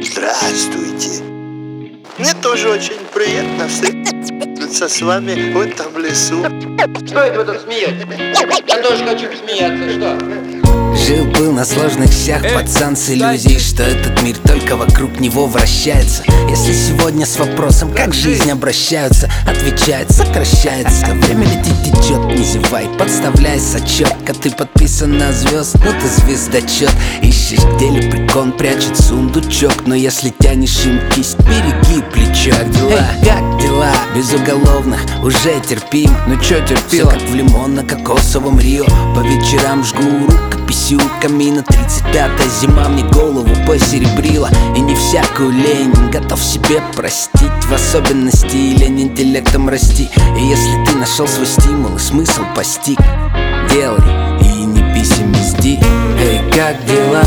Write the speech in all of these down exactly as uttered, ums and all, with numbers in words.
Здравствуйте. Мне тоже очень приятно встретиться с вами в этом лесу. Что это вы тут смеетесь? Я тоже хочу смеяться, что? Жил-был на сложных щах пацан с иллюзией, что этот мир только вокруг него вращается. Если сегодня с вопросом, как жизнь обращаются, отвечает, сокращается. Время летит, течет, не зевай, подставляйся четко. Ты подписан на звезд, ну ты звездочет. Ищешь, где лепрекон прячет сундучок, но если тянешь им кисть, береги плечо. Как дела? Эй, как дела? Без уголовных уже терпим. Ну чё терпила? Все как в лимонно-кокосовом Рио. По вечерам жгу рукописью у камина. Тридцать пятая зима мне голову посеребрила. И не всякую лень готов себе простить. В особенности лень интеллектом расти. И если ты нашел свой стимул и смысл постиг, делай и не пессимисти. Эй, как дела?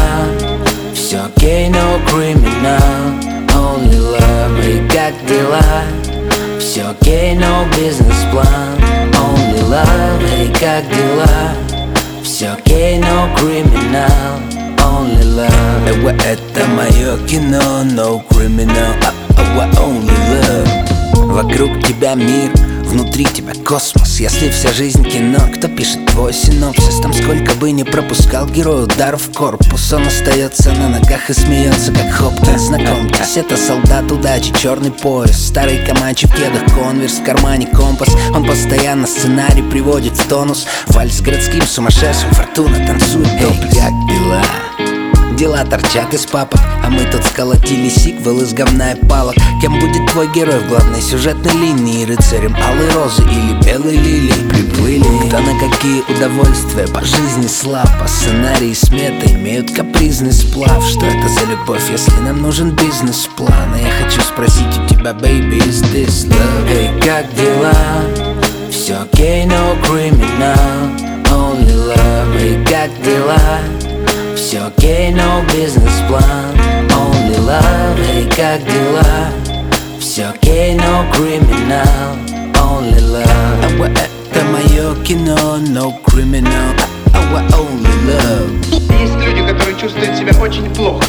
Все окей, no criminal, only love. Эй, как дела? Все окей, no бизнес-план, only love. Эй, как дела? Все окей, no criminal, only love. Это мое кино, no criminal, only love. Вокруг тебя мир, внутри тебя космос. Если вся жизнь кино, кто пишет твой синопсис? Там сколько бы не пропускал герой ударов в корпус, он остается на ногах и смеется, как Хопкинс. Знакомьтесь, это солдат удачи, черный пояс, старый камачи в кедах, конверс, в кармане компас. Он постоянно сценарий приводит в тонус. Вальс с городским сумасшедшим, фортуна танцует топлес. Эй, как дела? Дела торчат из папок, а мы тут сколотили сиквел из говна и палок. Кем будет твой герой в главной сюжетной линии? Рыцарем алой розы или белой лилии? Приплыли. Кто на какие удовольствия по жизни слаб, а сценарии и сметы имеют капризный сплав. Что это за любовь, если нам нужен бизнес-план? А я хочу спросить у тебя, baby, is this love? Эй, как дела? Все окей, no criminal, only love. Эй, как дела? Все окей, no бизнес-план, only love. Эй, как дела? Все окей, no criminal, only love. Это мое кино, no criminal, only love. Есть люди, которые чувствуют себя очень плохо.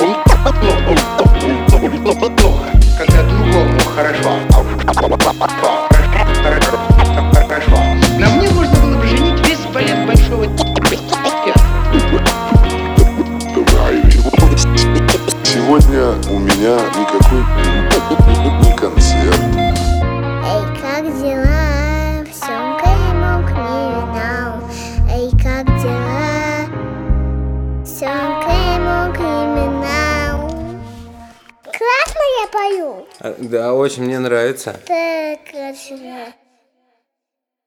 Плохо, плохо, когда другому хорошо. Хорошо. На мне можно было бы женить весь балет большого. Сегодня у меня никакой не концерт. Эй, как дела? Все окей, криминал. Эй, как дела? Все окей, криминал. Классно я пою? Да, очень мне нравится. Так, красиво.